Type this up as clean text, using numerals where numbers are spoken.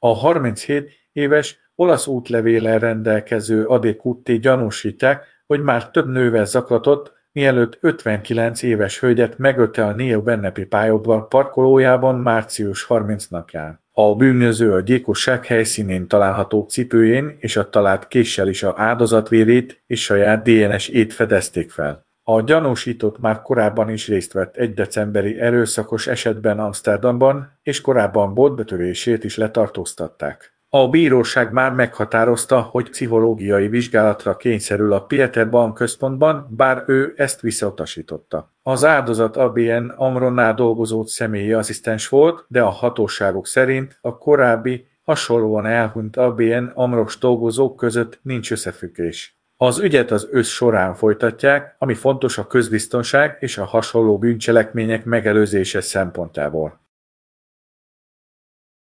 A 37 éves olasz útlevéllel rendelkező Adecutti gyanúsítják, hogy már több nővel zaklatott, mielőtt 59 éves hölgyet megölte a Neo Bennepi pályaudvar parkolójában március 30-napján. A bűnöző a gyilkosság helyszínén található cipőjén és a talált késsel is a áldozatvérét és saját DNS-ét fedezték fel. A gyanúsított már korábban is részt vett egy decemberi erőszakos esetben Amsterdamban, és korábban boltbetörését is letartóztatták. A bíróság már meghatározta, hogy pszichológiai vizsgálatra kényszerül a Pieterban központban, bár ő ezt visszautasította. Az áldozat ABN Amronnál dolgozó személyi asszisztens volt, de a hatóságok szerint a korábbi, hasonlóan elhunyt ABN Amros dolgozók között nincs összefüggés. Az ügyet az ősz során folytatják, ami fontos a közbiztonság és a hasonló bűncselekmények megelőzése szempontjából.